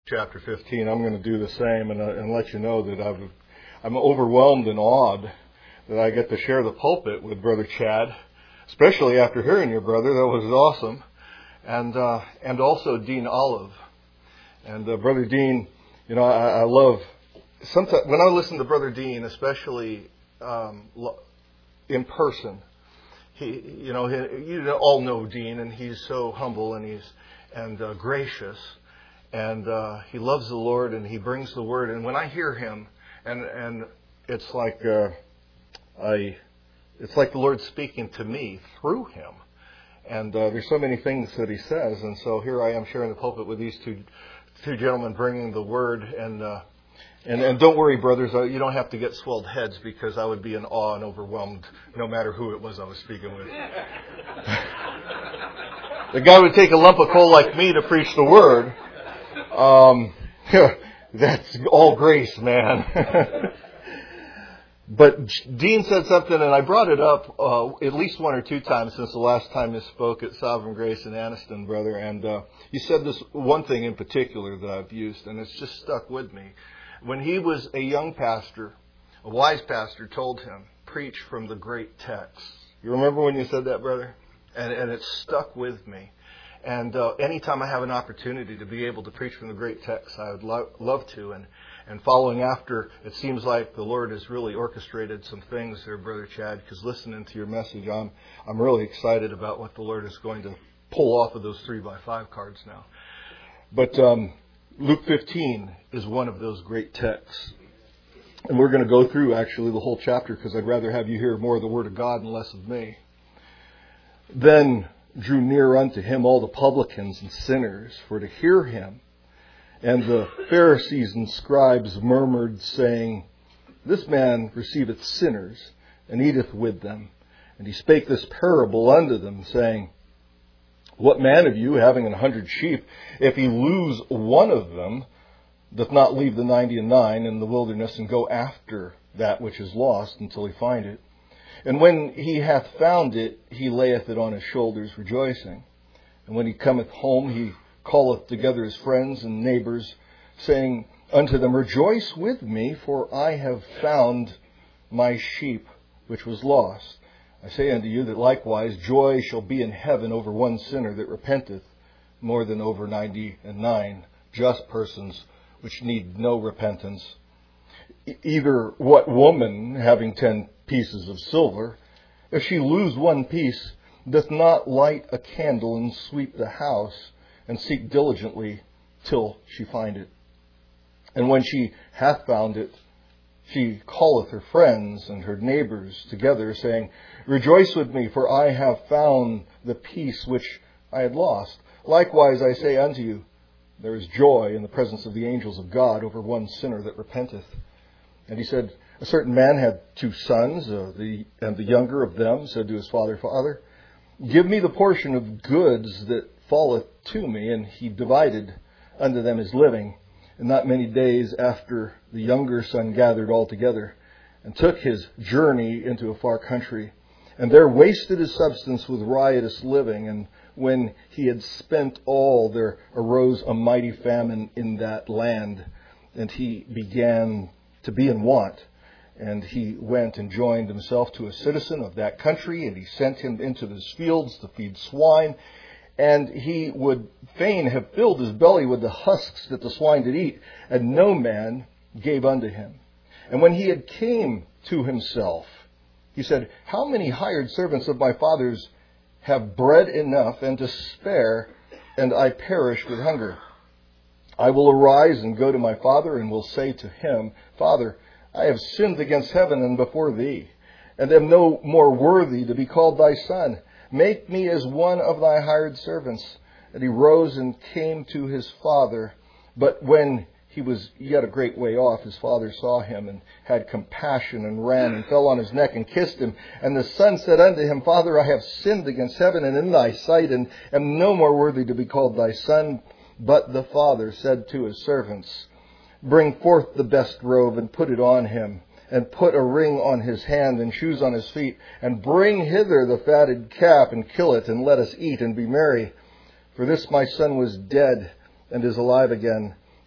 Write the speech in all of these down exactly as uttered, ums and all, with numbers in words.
chapter fifteen, I'm going to do the same and, uh, and let you know that I've, I'm overwhelmed and awed that I get to share the pulpit with Brother Chad, especially after hearing your brother. That was awesome. And uh, and also Dean Olive. And uh, Brother Dean, you know, I, I love, sometimes when I listen to Brother Dean, especially um, in person, he, you know, he, you all know Dean, and he's so humble and he's and uh, gracious. And uh, he loves the Lord, and he brings the word. And when I hear him, and and it's like uh, I, it's like the Lord speaking to me through him. And uh, there's so many things that he says. And so here I am sharing the pulpit with these two two gentlemen, bringing the word. And uh, and and don't worry, brothers, uh, you don't have to get swelled heads, because I would be in awe and overwhelmed no matter who it was I was speaking with. The guy would take a lump of coal like me to preach the word. Um, that's all grace, man. But Dean said something, and I brought it up uh, at least one or two times since the last time you spoke at Sovereign Grace in Anniston, brother. And uh, you said this one thing in particular that I've used, and it's just stuck with me. When he was a young pastor, a wise pastor told him, preach from the great text. You remember when you said that, brother? And, and it stuck with me. And uh, anytime I have an opportunity to be able to preach from the great text, I would lo- love to. And, and following after, it seems like the Lord has really orchestrated some things there, Brother Chad, because listening to your message, I'm, I'm really excited about what the Lord is going to pull off of those three by five cards now. But um, Luke fifteen is one of those great texts. And we're going to go through, actually, the whole chapter, because I'd rather have you hear more of the Word of God and less of me. Then drew near unto him all the publicans and sinners for to hear him. And the Pharisees and scribes murmured, saying, This man receiveth sinners, and eateth with them. And he spake this parable unto them, saying, What man of you, having an hundred sheep, if he lose one of them, doth not leave the ninety and nine in the wilderness, and go after that which is lost until he find it? And when he hath found it, he layeth it on his shoulders, rejoicing. And when he cometh home, he calleth together his friends and neighbors, saying unto them, Rejoice with me, for I have found my sheep which was lost. I say unto you that likewise joy shall be in heaven over one sinner that repenteth, more than over ninety and nine just persons which need no repentance. Either what woman, having ten pieces of silver, if she lose one piece, doth not light a candle and sweep the house, and seek diligently till she find it? And when she hath found it, she calleth her friends and her neighbors together, saying, Rejoice with me, for I have found the piece which I had lost. Likewise I say unto you, there is joy in the presence of the angels of God over one sinner that repenteth. And he said, A certain man had two sons, uh, the, and the younger of them said to his father, Father, give me the portion of goods that falleth to me. And he divided unto them his living. And not many days after, the younger son gathered all together, and took his journey into a far country, and there wasted his substance with riotous living. And when he had spent all, there arose a mighty famine in that land, and he began to be in want. And he went and joined himself to a citizen of that country, and he sent him into his fields to feed swine. And he would fain have filled his belly with the husks that the swine did eat, and no man gave unto him. And when he had came to himself, he said, How many hired servants of my father's have bread enough and to spare, and I perish with hunger? I will arise and go to my father, and will say to him, Father, I have sinned against heaven and before thee, and am no more worthy to be called thy son. Make me as one of thy hired servants. And he rose and came to his father. But when he was yet a great way off, his father saw him, and had compassion, and ran, and fell on his neck, and kissed him. And the son said unto him, Father, I have sinned against heaven and in thy sight, and am no more worthy to be called thy son. But the father said to his servants, Bring forth the best robe, and put it on him, and put a ring on his hand, and shoes on his feet, and bring hither the fatted calf, and kill it, and let us eat and be merry. For this my son was dead, and is alive again.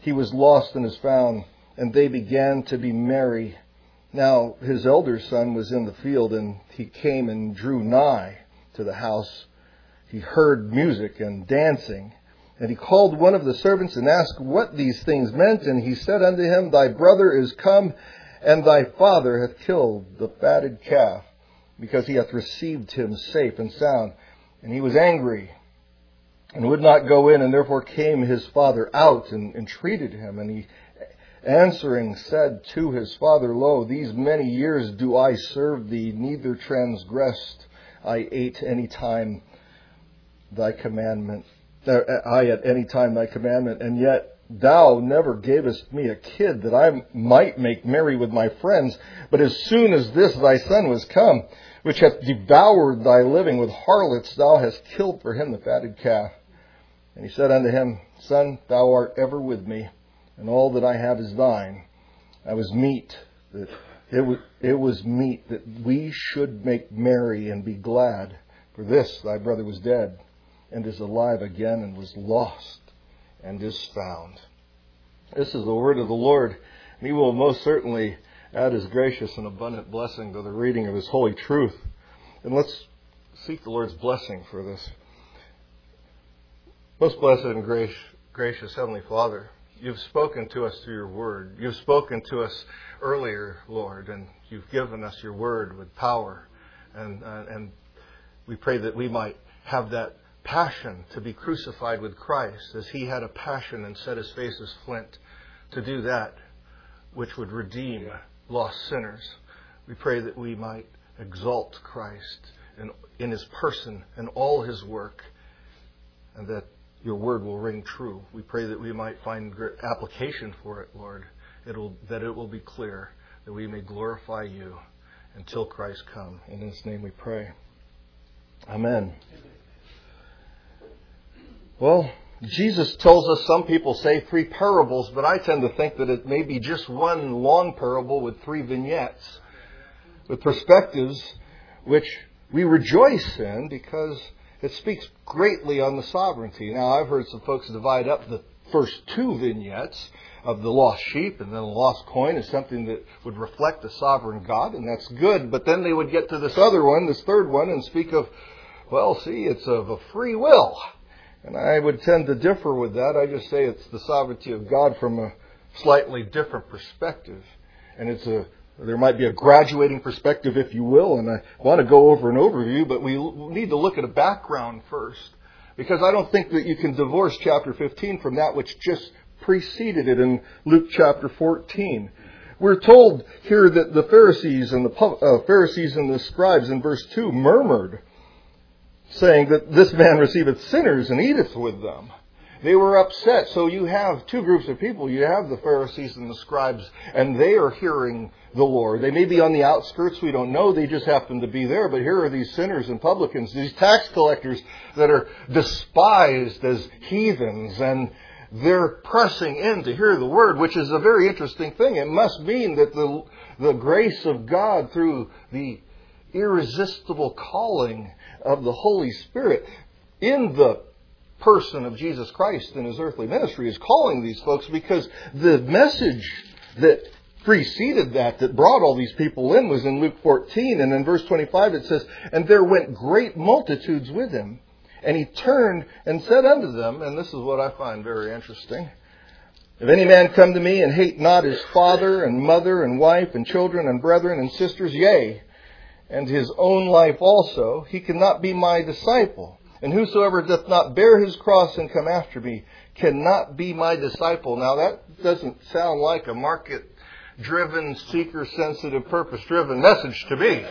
he was lost and is found, and they began to be merry. Now his elder son was in the field, and he came and drew nigh to the house. He heard music and dancing. And he called one of the servants and asked what these things meant. And he said unto him, Thy brother is come, and thy father hath killed the fatted calf, because he hath received him safe and sound. And he was angry, and would not go in, and therefore came his father out and entreated him. And he answering said to his father, Lo, these many years do I serve thee, neither transgressed I ate any time thy commandment. I at any time thy commandment, and yet thou never gavest me a kid that I might make merry with my friends. But as soon as this thy son was come, which hath devoured thy living with harlots, thou hast killed for him the fatted calf. And he said unto him, Son, thou art ever with me, and all that I have is thine. I was meet that it was, it was meet that we should make merry and be glad. For this thy brother was dead, and is alive again, and was lost, and is found. This is the word of the Lord, and He will most certainly add His gracious and abundant blessing to the reading of His holy truth. And let's seek the Lord's blessing for this. Most blessed and gracious, gracious Heavenly Father, You've spoken to us through Your word. You've spoken to us earlier, Lord, and You've given us Your word with power. And, uh, and we pray that we might have that passion to be crucified with Christ, as He had a passion and set His face as flint to do that which would redeem lost sinners. We pray that we might exalt Christ in, in His person and all His work, and that Your word will ring true. We pray that we might find great application for it, Lord, It'll, that it will be clear, that we may glorify You until Christ come. In His name we pray. Amen. Well, Jesus tells us, some people say three parables, but I tend to think that it may be just one long parable with three vignettes, with perspectives which we rejoice in because it speaks greatly on the sovereignty. Now, I've heard some folks divide up the first two vignettes of the lost sheep and then the lost coin as something that would reflect the sovereign God, and that's good. But then they would get to this other one, this third one, and speak of, well, see, it's of a free will. And I would tend to differ with that. I just say it's the sovereignty of God from a slightly different perspective. And it's a there might be a graduating perspective, if you will, and I want to go over an overview, but we need to look at a background first, because I don't think that you can divorce chapter fifteen from that which just preceded it in Luke chapter fourteen. We're told here that the Pharisees and the uh, Pharisees and the scribes in verse two murmured, saying that this man receiveth sinners and eateth with them. They were upset. So you have two groups of people. You have the Pharisees and the scribes, and they are hearing the Lord. They may be on the outskirts. We don't know. They just happen to be there. But here are these sinners and publicans, these tax collectors that are despised as heathens, and they're pressing in to hear the word, which is a very interesting thing. It must mean that the, the grace of God through the irresistible calling of the Holy Spirit in the person of Jesus Christ in His earthly ministry is calling these folks, because the message that preceded that, that brought all these people in, was in Luke fourteen. And in verse twenty-five it says, And there went great multitudes with Him. And He turned and said unto them, and this is what I find very interesting, If any man come to me and hate not his father and mother and wife and children and brethren and sisters, yea, and his own life also, he cannot be my disciple. And whosoever doth not bear his cross and come after me cannot be my disciple. Now that doesn't sound like a market-driven, seeker-sensitive, purpose-driven message to me.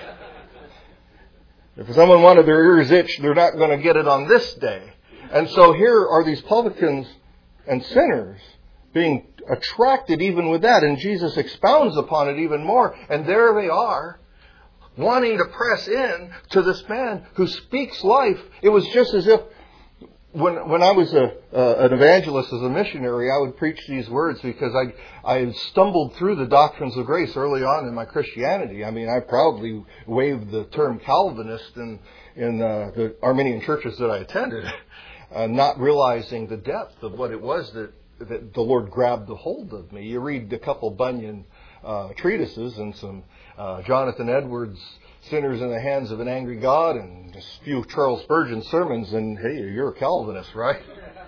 If someone wanted their ears itched, they're not going to get it on this day. And so here are these publicans and sinners being attracted even with that. And Jesus expounds upon it even more. And there they are, wanting to press in to this man who speaks life. It was just as if when when I was a uh, an evangelist as a missionary, I would preach these words, because I I stumbled through the doctrines of grace early on in my Christianity. I mean, I proudly waved the term Calvinist in in uh, the Armenian churches that I attended, uh, not realizing the depth of what it was that that the Lord grabbed a hold of me. You read a couple Bunyan uh, treatises and some uh, Jonathan Edwards, Sinners in the Hands of an Angry God, and a few Charles Spurgeon sermons, and hey, you're a Calvinist, right?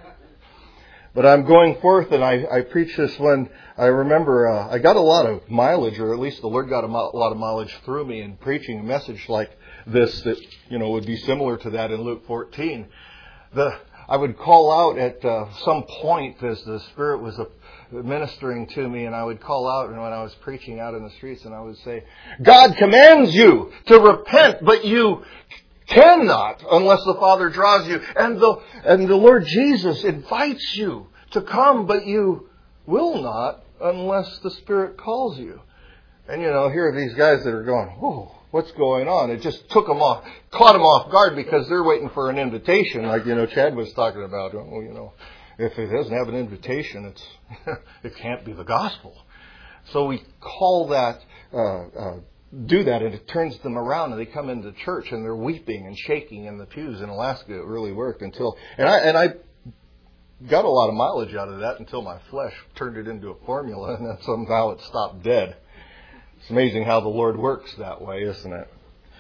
But I'm going forth, and I, I preach this when I remember uh, I got a lot of mileage, or at least the Lord got a, mo- a lot of mileage through me in preaching a message like this that, you know, would be similar to that in Luke fourteen. The I would call out at uh, some point as the Spirit was uh, ministering to me, and I would call out, and when I was preaching out in the streets, and I would say, God commands you to repent, but you cannot unless the Father draws you. And the, and the Lord Jesus invites you to come, but you will not unless the Spirit calls you. And, you know, here are these guys that are going, whoa, what's going on? It just took them off, caught them off guard because they're waiting for an invitation. Like, you know, Chad was talking about, oh, you know, if it doesn't have an invitation, it's it can't be the gospel. So we call that, uh, uh, do that, and it turns them around, and they come into church, and they're weeping and shaking in the pews. In Alaska, it really worked until, and I and I got a lot of mileage out of that until my flesh turned it into a formula, and then somehow it stopped dead. It's amazing how the Lord works that way, isn't it?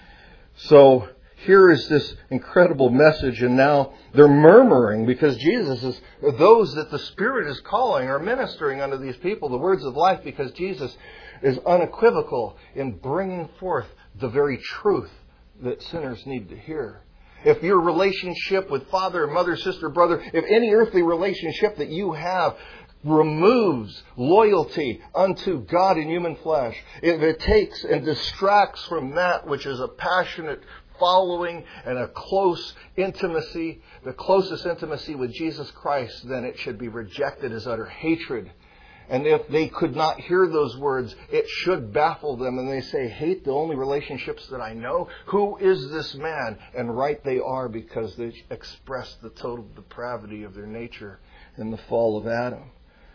So here is this incredible message, and now they're murmuring because Jesus is, those that the Spirit is calling are ministering unto these people the words of life, because Jesus is unequivocal in bringing forth the very truth that sinners need to hear. If your relationship with father, mother, sister, brother, if any earthly relationship that you have removes loyalty unto God in human flesh, if it takes and distracts from that which is a passionate following and a close intimacy, the closest intimacy with Jesus Christ, then it should be rejected as utter hatred. And if they could not hear those words, it should baffle them. And they say, hate the only relationships that I know? Who is this man? And right they are, because they express the total depravity of their nature in the fall of Adam.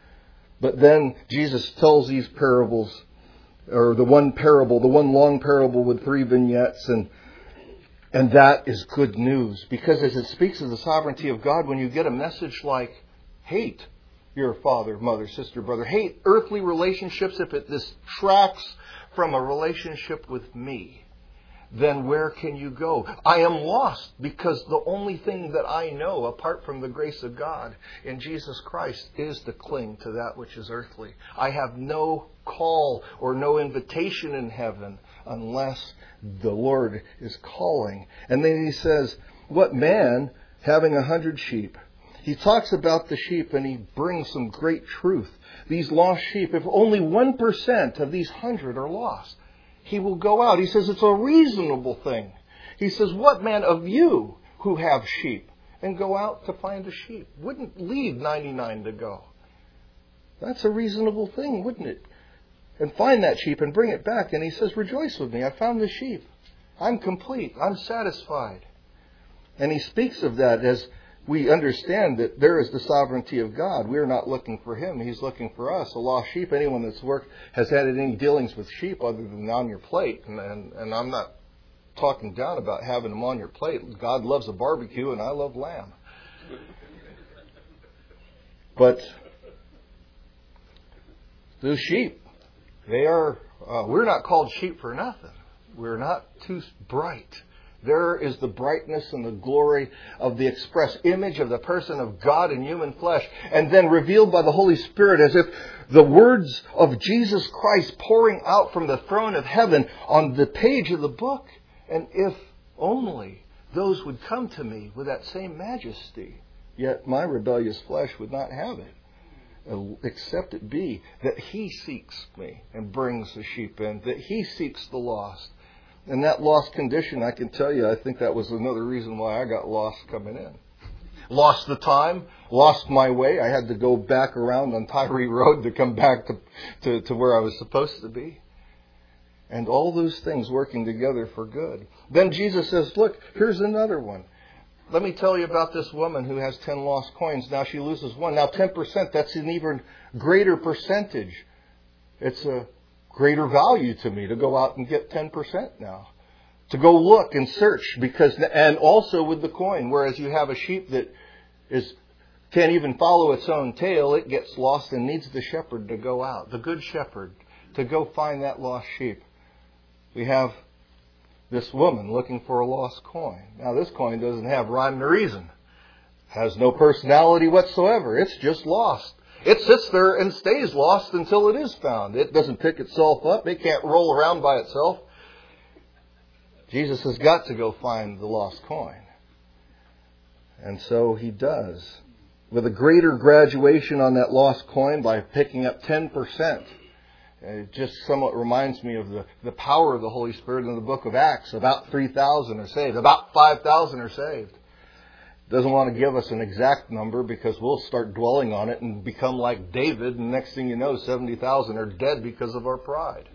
But then Jesus tells these parables, or the one parable, the one long parable with three vignettes, and and that is good news. Because as it speaks of the sovereignty of God, when you get a message like hate your father, mother, sister, brother, hate earthly relationships if it distracts from a relationship with me, then where can you go? I am lost, because the only thing that I know apart from the grace of God in Jesus Christ is to cling to that which is earthly. I have no call or no invitation in heaven unless the Lord is calling. And then he says, what man having a hundred sheep? He talks about the sheep, and he brings some great truth. These lost sheep, if only one percent of these hundred are lost, he will go out. He says it's a reasonable thing. He says, what man of you who have sheep and go out to find a sheep wouldn't leave ninety-nine to go? That's a reasonable thing, wouldn't it? And find that sheep and bring it back. And he says, rejoice with me. I found the sheep. I'm complete. I'm satisfied. And he speaks of that as we understand that there is the sovereignty of God. We are not looking for Him. He's looking for us. A lost sheep, anyone that's worked, has had any dealings with sheep other than on your plate. And, and, and I'm not talking down about having them on your plate. God loves a barbecue, and I love lamb. But those sheep, they are, uh, we're not called sheep for nothing. We're not too bright. There is the brightness and the glory of the express image of the person of God in human flesh, and then revealed by the Holy Spirit as if the words of Jesus Christ pouring out from the throne of heaven on the page of the book. And if only those would come to me with that same majesty, yet my rebellious flesh would not have it, except it be that He seeks me and brings the sheep in, that He seeks the lost. In that lost condition, I can tell you, I think that was another reason why I got lost coming in. Lost the time, lost my way. I had to go back around on Tyree Road to come back to, to, to where I was supposed to be. And all those things working together for good. Then Jesus says, look, here's another one. Let me tell you about this woman who has ten lost coins. Now she loses one. Now ten percent, that's an even greater percentage. It's a greater value to me to go out and get ten percent now. To go look and search, because, and also with the coin, whereas you have a sheep that is can't even follow its own tail. It gets lost and needs the shepherd to go out, the good shepherd, to go find that lost sheep. We have this woman looking for a lost coin. Now, this coin doesn't have rhyme or reason. Has no personality whatsoever. It's just lost. It sits there and stays lost until it is found. It doesn't pick itself up. It can't roll around by itself. Jesus has got to go find the lost coin. And so he does. With a greater graduation on that lost coin by picking up ten percent. It just somewhat reminds me of the, the power of the Holy Spirit in the book of Acts. About three thousand are saved. About five thousand are saved. Doesn't want to give us an exact number because we'll start dwelling on it and become like David. And next thing you know, seventy thousand are dead because of our pride.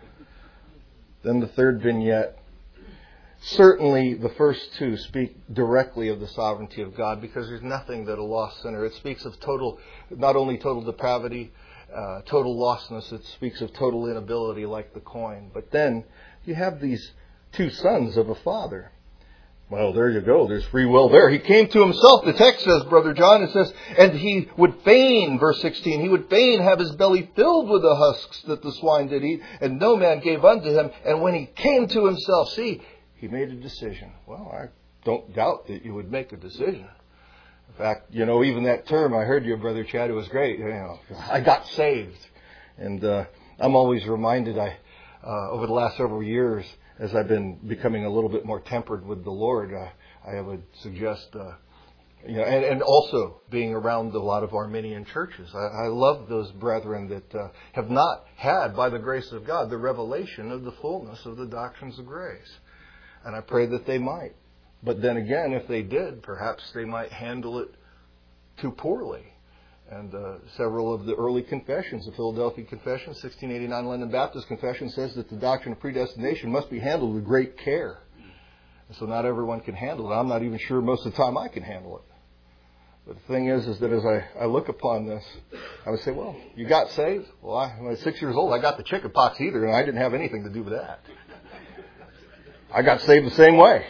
Then the third vignette. Certainly, the first two speak directly of the sovereignty of God because there's nothing that a lost sinner. It speaks of total, not only total depravity, uh, total lostness. It speaks of total inability, like the coin. But then you have these two sons of a father. Well, there you go. There's free will there. He came to himself. The text says, Brother John, it says, and he would fain, verse sixteen, he would fain have his belly filled with the husks that the swine did eat, and no man gave unto him. And when he came to himself, see, he made a decision. Well, I don't doubt that you would make a decision. In fact, you know, even that term, I heard you, Brother Chad, it was great. You know, I got saved. And uh, I'm always reminded, I uh, over the last several years, as I've been becoming a little bit more tempered with the Lord, uh, I would suggest, uh, you know, and, and also being around a lot of Arminian churches. I, I love those brethren that uh, have not had, by the grace of God, the revelation of the fullness of the doctrines of grace. And I pray that they might. But then again, if they did, perhaps they might handle it too poorly. And uh, several of the early confessions, the Philadelphia Confession, sixteen eighty-nine London Baptist Confession, says that the doctrine of predestination must be handled with great care. And so not everyone can handle it. I'm not even sure most of the time I can handle it. But the thing is, is that as I, I look upon this, I would say, well, you got saved? Well, I, when I was six years old, I got the chicken pox either, and I didn't have anything to do with that. I got saved the same way.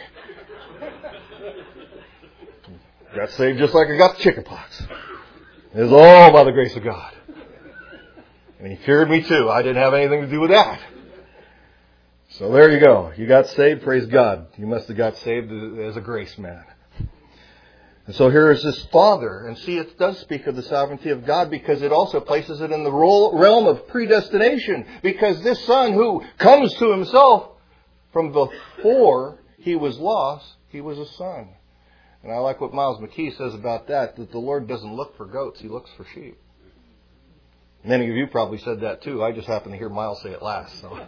Got saved just like I got the chicken pox. It was all by the grace of God. And He cured me too. I didn't have anything to do with that. So there you go. You got saved, praise God. You must have got saved as a grace man. And so here is this father. And see, it does speak of the sovereignty of God because it also places it in the realm of predestination. Because this son who comes to himself from before he was lost, he was a son. And I like what Miles McKee says about that, that the Lord doesn't look for goats, He looks for sheep. Many of you probably said that too. I just happened to hear Miles say it last. So.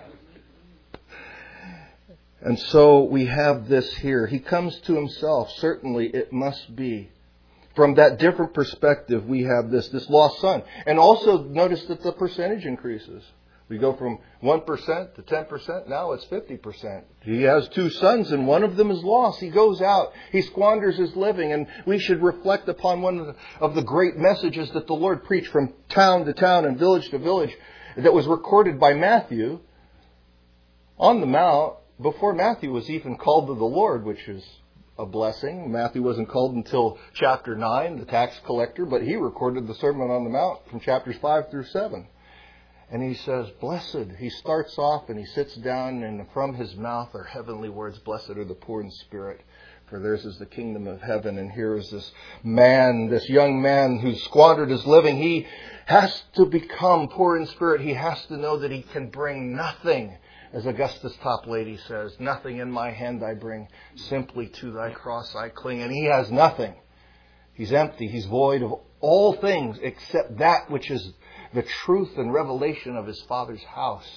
And so we have this here. He comes to himself. Certainly it must be. From that different perspective, we have this, this lost son. And also notice that the percentage increases. We go from one percent to ten percent. Now it's fifty percent. He has two sons and one of them is lost. He goes out. He squanders his living. And we should reflect upon one of the, of the great messages that the Lord preached from town to town and village to village that was recorded by Matthew on the Mount before Matthew was even called to the Lord, which is a blessing. Matthew wasn't called until chapter nine, the tax collector, but he recorded the Sermon on the Mount from chapters five through seven. And he says, blessed. He starts off and he sits down, and from his mouth are heavenly words. Blessed are the poor in spirit, for theirs is the kingdom of heaven. And here is this man, this young man who squandered his living. He has to become poor in spirit. He has to know that he can bring nothing. As Augustus Toplady says, nothing in my hand I bring, simply to thy cross I cling. And he has nothing. He's empty. He's void of all things except that which is the truth and revelation of his Father's house.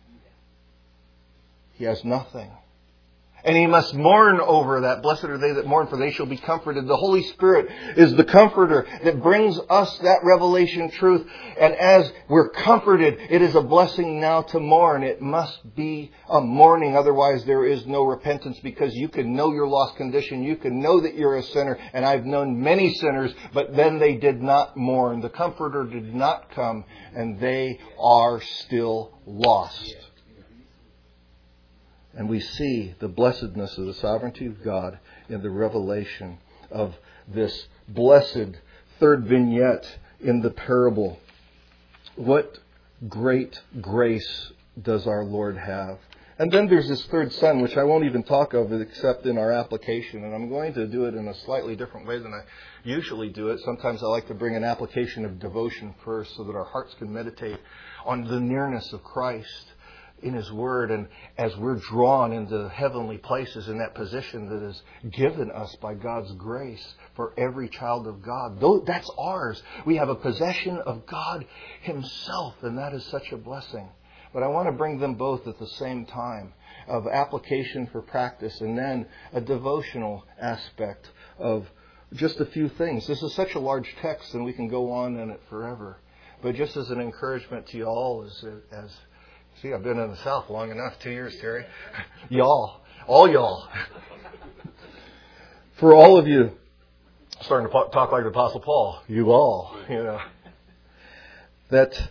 He has nothing. And he must mourn over that. Blessed are they that mourn, for they shall be comforted. The Holy Spirit is the comforter that brings us that revelation truth. And as we're comforted, it is a blessing now to mourn. It must be a mourning. Otherwise, there is no repentance, because you can know your lost condition. You can know that you're a sinner. And I've known many sinners, but then they did not mourn. The comforter did not come, and they are still lost. And we see the blessedness of the sovereignty of God in the revelation of this blessed third vignette in the parable. What great grace does our Lord have? And then there's this third son, which I won't even talk of except in our application. And I'm going to do it in a slightly different way than I usually do it. Sometimes I like to bring an application of devotion first so that our hearts can meditate on the nearness of Christ in His Word. And as we're drawn into heavenly places in that position that is given us by God's grace for every child of God, that's ours. We have a possession of God Himself, and that is such a blessing. But I want to bring them both at the same time, of application for practice and then a devotional aspect of just a few things. This is such a large text and we can go on in it forever. But just as an encouragement to you all, as, as see, I've been in the South long enough, two years, Terry. Y'all, all y'all. For all of you, starting to talk like the Apostle Paul, you all, you know, that...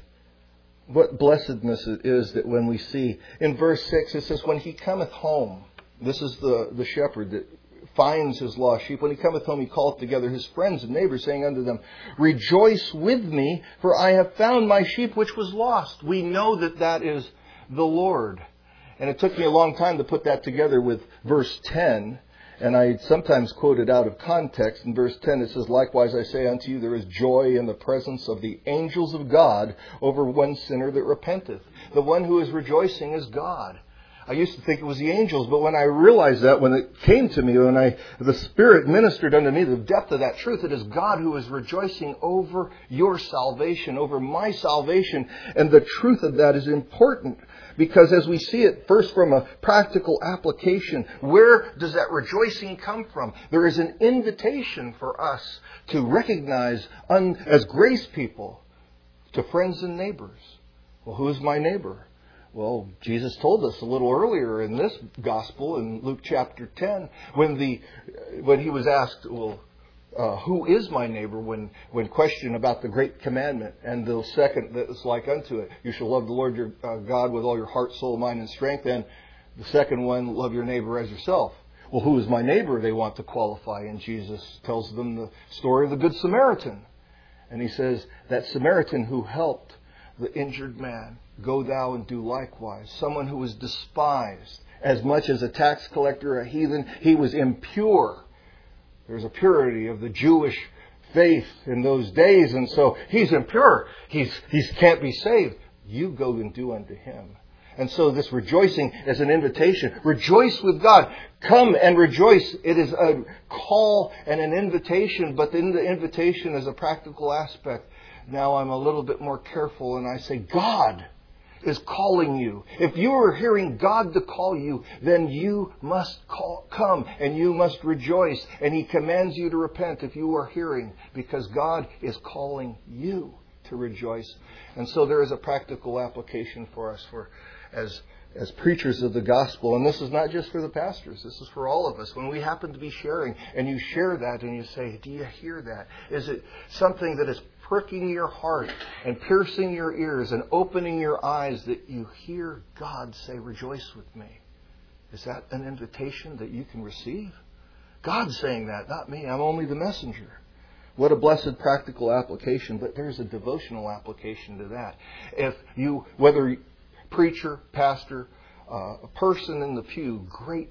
what blessedness it is that when we see, in verse six, it says, when he cometh home, this is the, the shepherd that finds his lost sheep. When he cometh home, he calleth together his friends and neighbors, saying unto them, rejoice with me, for I have found my sheep which was lost. We know that that is the Lord. And it took me a long time to put that together with verse ten. And I sometimes quote it out of context. In verse ten it says, likewise I say unto you, there is joy in the presence of the angels of God over one sinner that repenteth. The one who is rejoicing is God. I used to think it was the angels, but when I realized that, when it came to me, when I the Spirit ministered unto me the depth of that truth, it is God who is rejoicing over your salvation, over my salvation. And the truth of that is important. Because as we see it first from a practical application, where does that rejoicing come from? There is an invitation for us to recognize un, as grace people to friends and neighbors. Well, who is my neighbor? Well, Jesus told us a little earlier in this gospel in Luke chapter ten, when the when he was asked, well, Uh, who is my neighbor, when, when questioned about the great commandment, and the second that is like unto it, you shall love the Lord your uh, God with all your heart, soul, mind, and strength, and the second one, love your neighbor as yourself. Well, who is my neighbor? They want to qualify, and Jesus tells them the story of the Good Samaritan. And he says, that Samaritan who helped the injured man, go thou and do likewise. Someone who was despised, as much as a tax collector, a heathen, he was impure. There's a purity of the Jewish faith in those days. And so he's impure. He's, he can't be saved. You go and do unto him. And so this rejoicing is an invitation. Rejoice with God. Come and rejoice. It is a call and an invitation. But in the invitation is a practical aspect. Now I'm a little bit more careful and I say, God is calling you. If you are hearing God to call you, then you must call, come and you must rejoice. And He commands you to repent if you are hearing, because God is calling you to rejoice. And so there is a practical application for us for as as preachers of the gospel. And this is not just for the pastors. This is for all of us. When we happen to be sharing and you share that and you say, do you hear that? Is it something that is pricking your heart and piercing your ears and opening your eyes that you hear God say, rejoice with me? Is that an invitation that you can receive? God's saying that, not me. I'm only the messenger. What a blessed practical application. But there's a devotional application to that. If you, whether preacher, pastor, uh, a person in the pew, great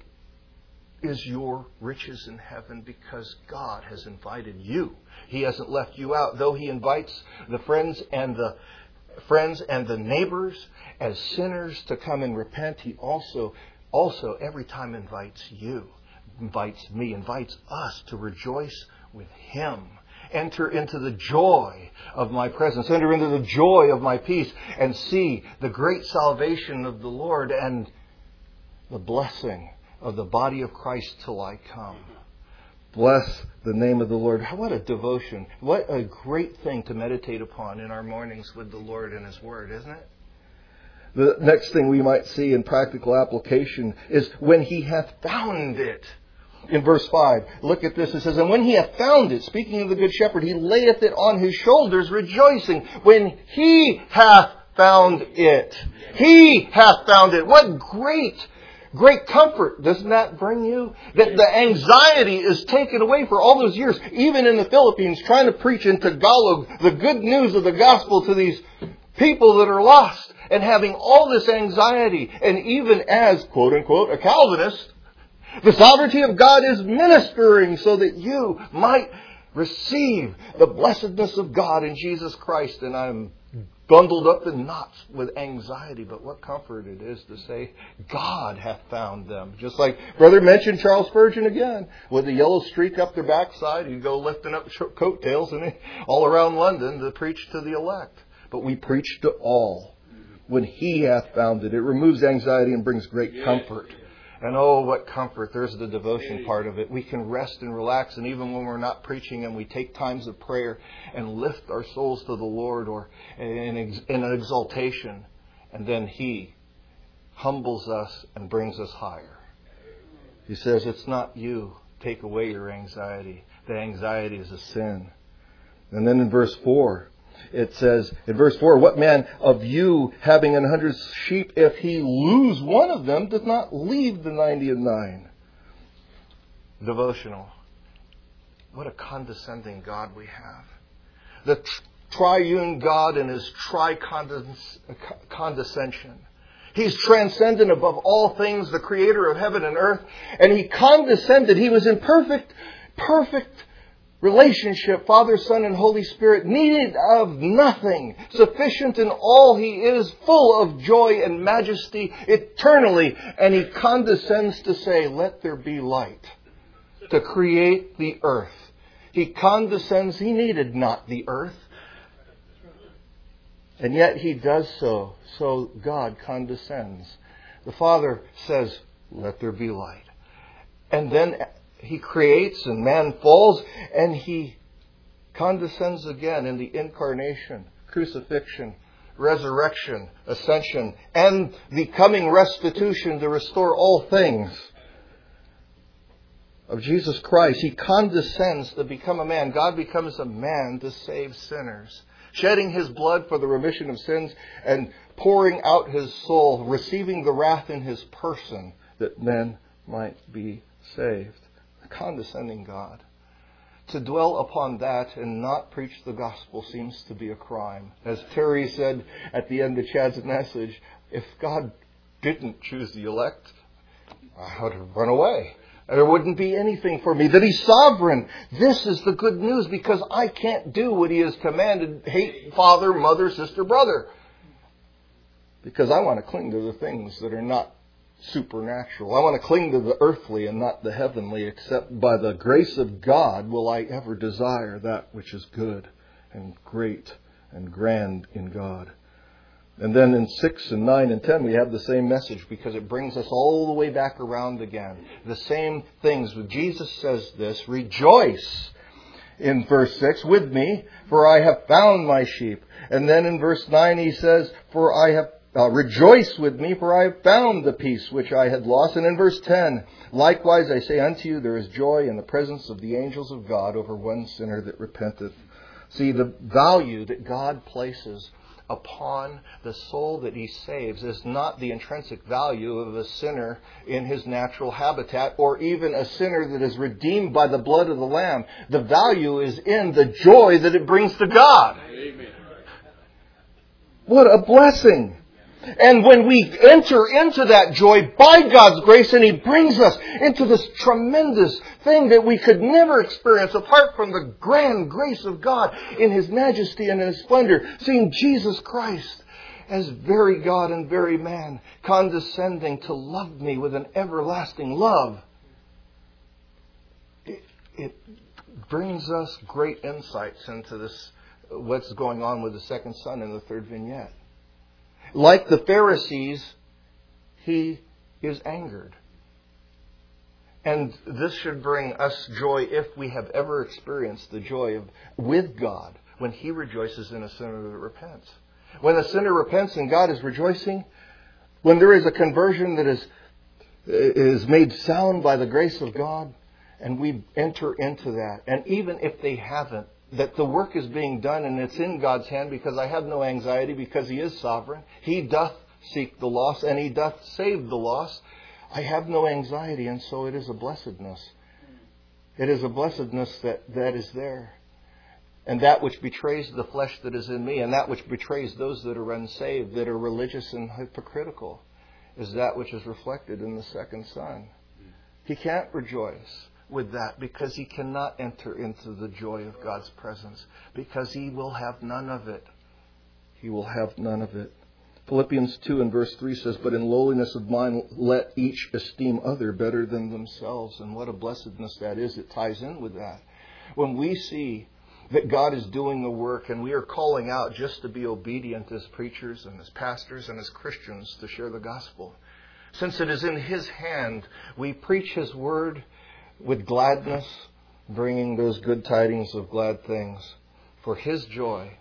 is your riches in heaven because God has invited you. He hasn't left you out. Though He invites the friends and the friends and the neighbors as sinners to come and repent, He also, also every time invites you, invites me, invites us to rejoice with Him. Enter into the joy of my presence. Enter into the joy of my peace and see the great salvation of the Lord and the blessing of the body of Christ till I come. Bless the name of the Lord. What a devotion. What a great thing to meditate upon in our mornings with the Lord and His Word, isn't it? The next thing we might see in practical application is when He hath found it. In verse five, look at this. It says, and when he hath found it, speaking of the Good Shepherd, he layeth it on his shoulders, rejoicing. When he hath found it. He hath found it. What great great comfort doesn't that bring you? That the anxiety is taken away for all those years, even in the Philippines, trying to preach in Tagalog the good news of the gospel to these people that are lost and having all this anxiety. And even as, quote unquote, a Calvinist, the sovereignty of God is ministering so that you might receive the blessedness of God in Jesus Christ. And I'm bundled up in knots with anxiety. But what comfort it is to say, God hath found them. Just like Brother mentioned Charles Spurgeon again, with a yellow streak up their backside. You go lifting up coattails and all around London to preach to the elect. But we preach to all. When He hath found it, it removes anxiety and brings great comfort. And oh, what comfort. There's the devotion part of it. We can rest and relax. And even when we're not preaching and we take times of prayer and lift our souls to the Lord or in, in an exaltation. And then He humbles us and brings us higher. He says, it's not you. Take away your anxiety. The anxiety is a sin. And then in verse four, it says, in verse four, what man of you, having an hundred sheep, if he lose one of them, does not leave the ninety and nine? Devotional. What a condescending God we have. The triune God in His tri-condescension. He's transcendent above all things, the creator of heaven and earth. And He condescended. He was in perfect, perfect relationship, Father, Son, and Holy Spirit, needed of nothing, sufficient in all He is, full of joy and majesty eternally. And He condescends to say, let there be light, to create the earth. He condescends. He needed not the earth. And yet He does so. So God condescends. The Father says, let there be light. And then He creates and man falls, and He condescends again in the incarnation, crucifixion, resurrection, ascension, and the coming restitution to restore all things of Jesus Christ. He condescends to become a man. God becomes a man to save sinners, shedding His blood for the remission of sins and pouring out His soul, receiving the wrath in His person that men might be saved. Condescending God. To dwell upon that and not preach the gospel seems to be a crime. As Terry said at the end of Chad's message, if God didn't choose the elect, I would have run away. There wouldn't be anything for me. That He's sovereign. This is the good news, because I can't do what He has commanded. Hate father, mother, sister, brother. Because I want to cling to the things that are not supernatural. I want to cling to the earthly and not the heavenly, except by the grace of God will I ever desire that which is good and great and grand in God. And then in six and nine and ten we have the same message, because it brings us all the way back around again. The same things. Jesus says this, rejoice in verse six with me, for I have found my sheep. And then in verse nine He says, for I have Uh, rejoice with me, for I have found the peace which I had lost. And in verse ten, likewise I say unto you, there is joy in the presence of the angels of God over one sinner that repenteth. See, the value that God places upon the soul that He saves is not the intrinsic value of a sinner in his natural habitat, or even a sinner that is redeemed by the blood of the Lamb. The value is in the joy that it brings to God. Amen. What a blessing! And when we enter into that joy by God's grace, and He brings us into this tremendous thing that we could never experience apart from the grand grace of God in His majesty and in His splendor, seeing Jesus Christ as very God and very man, condescending to love me with an everlasting love. It, it brings us great insights into this, what's going on with the second son in the third vignette. Like the Pharisees, He is angered. And this should bring us joy if we have ever experienced the joy of with God when He rejoices in a sinner that repents. When a sinner repents and God is rejoicing, when there is a conversion that is, is made sound by the grace of God, and we enter into that. And even if they haven't, that the work is being done and it's in God's hand, because I have no anxiety, because He is sovereign. He doth seek the lost and He doth save the lost. I have no anxiety, and so it is a blessedness. It is a blessedness that, that is there. And that which betrays the flesh that is in me, and that which betrays those that are unsaved, that are religious and hypocritical, is that which is reflected in the second Son. He can't rejoice with that because he cannot enter into the joy of God's presence, because he will have none of it. He will have none of it. Philippians two and verse three says, "But in lowliness of mind let each esteem other better than themselves." And what a blessedness that is. It ties in with that. When we see that God is doing the work and we are calling out just to be obedient as preachers and as pastors and as Christians to share the gospel. Since it is in His hand, we preach His word with gladness, bringing those good tidings of glad things for His joy.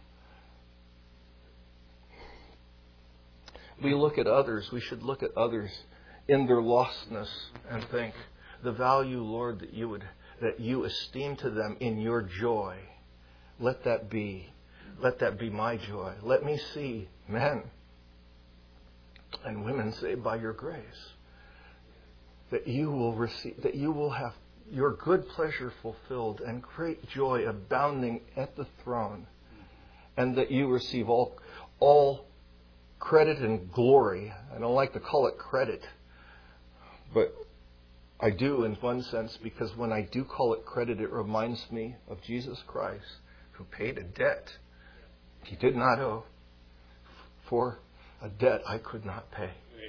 We look at others, we should look at others in their lostness and think, the value, Lord, that you would, that you esteem to them in your joy. Let that be. Let that be my joy. Let me see men and women saved by your grace. That you will receive, that you will have your good pleasure fulfilled and great joy abounding at the throne. And that you receive all, all credit and glory. I don't like to call it credit, but I do in one sense, because when I do call it credit, it reminds me of Jesus Christ, who paid a debt He did not owe for a debt I could not pay.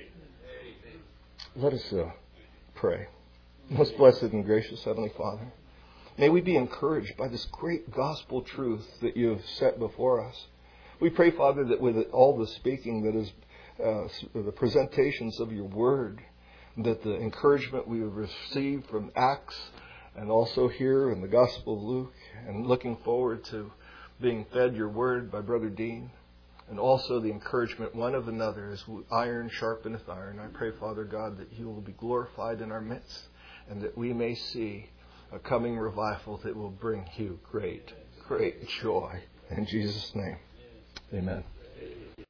Let us uh, pray. Most blessed and gracious Heavenly Father, may we be encouraged by this great gospel truth that you have set before us. We pray, Father, that with all the speaking that is uh, the presentations of your word, that the encouragement we have received from Acts and also here in the Gospel of Luke, and looking forward to being fed your word by Brother Dean, and also the encouragement one of another as iron sharpeneth iron. I pray, Father God, that you will be glorified in our midst, and that we may see a coming revival that will bring you great, great joy. In Jesus' name, amen.